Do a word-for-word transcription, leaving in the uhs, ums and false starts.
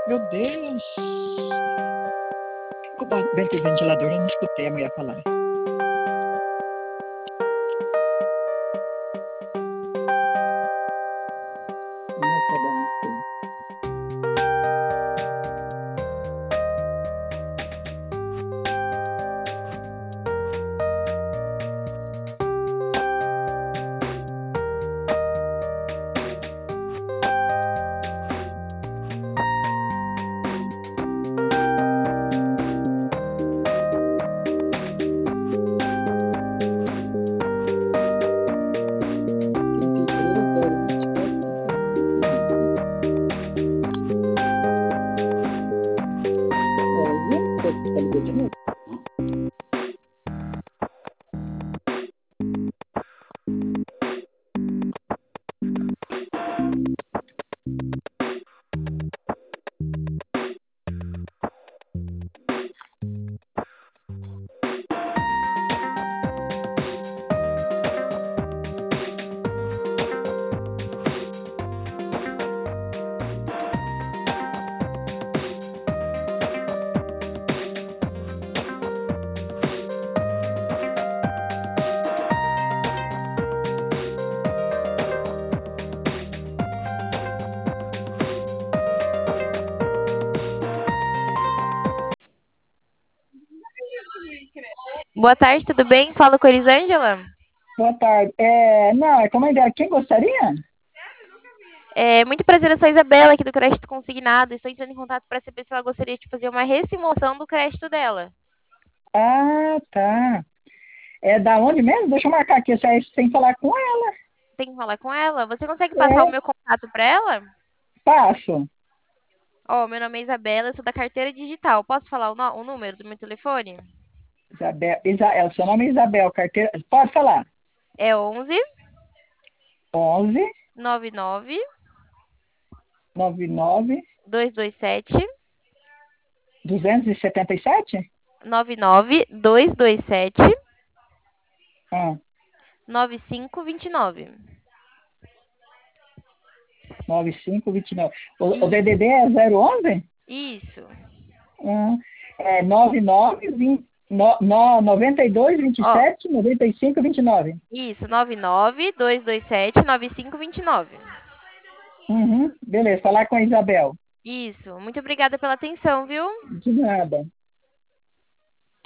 Meu Deus! Culpa dentro do ventilador, eu não escutei a mulher falar. Ah, tá bom. trinta e três, zero, vinte e quatro, trinta e nove. Ouve? Você você ligou de novo? Boa tarde, tudo bem? Falo com a Elisângela. Boa tarde. É, não, é como ideia. Quem gostaria? É muito prazer, eu sou a Isabela aqui do Crédito Consignado. Estou entrando em contato para saber se ela gostaria de fazer uma ressimulação do crédito dela. Ah, tá. É da onde mesmo? Deixa eu marcar aqui, sem, sem falar com ela. Tem que falar com ela? Você consegue passar o É, meu contato para ela? passo. Ó, meu nome é Isabela, eu sou da carteira digital. Posso falar o, no- o número do meu telefone? Isabel, Isa, é, o seu nome é Isabel, carteira. Pode falar. É onze Onze nove nove noventa e nove dois dois sete duzentos e setenta e sete. nove nove dois dois sete Ah, nove cinco dois nove. noventa e cinco vinte e nove. O, o Isso. D D D é zero onze? Isso. Ah, é noventa e nove, vinte, no, no, noventa e dois, Ó, vinte e sete, noventa e cinco, vinte e nove. isso, nove nove dois dois sete nove cinco dois nove. Uhum, beleza, falar com a Isabel. Isso. Muito obrigada pela atenção, viu? De nada.